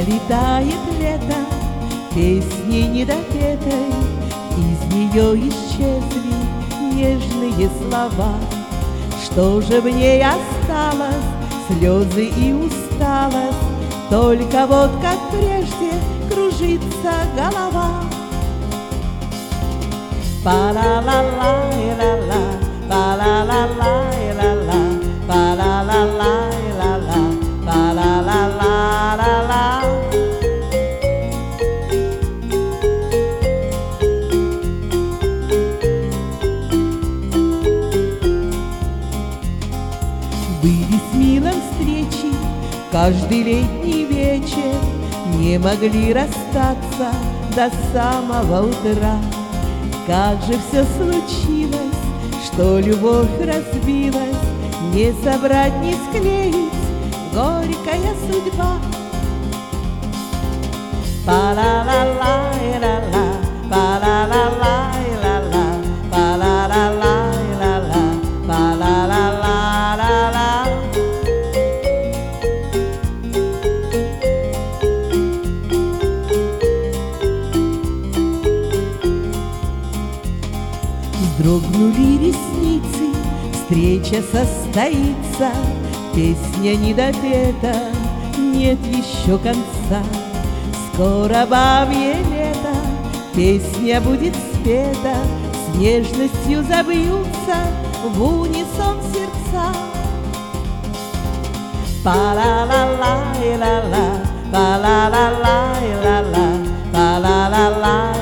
Пролетает лето песней недопетой, из нее исчезли нежные слова. Что же в ней осталось? Слезы и усталость, только вот как прежде кружится голова. Па-ла-ла-ла-ла-ла, па-ла-ла-ла-ла-ла, па-ла-ла-ла-ла-ла, па-ла-ла-ла-ла-ла. Были с милым встречи каждый летний вечер, не могли расстаться до самого утра. Как же все случилось, что любовь разбилась, не собрать, не склеить, горькая судьба. Па-ла-ла-ла-ла-ла, па-ла-ла-ла-ла-ла, па-ла-ла-ла-ла-ла, па-ла-ла-ла-ла-ла. Вздрогнули ресницы, встреча состоится, песня недопета, нет еще конца. Скоро бабье лето, песня будет спета, с нежностью забьются в унисон сердца. Па-ла-ла-ла-ла-ла, па-ла-ла-ла-ла-ла, па-ла-ла-ла.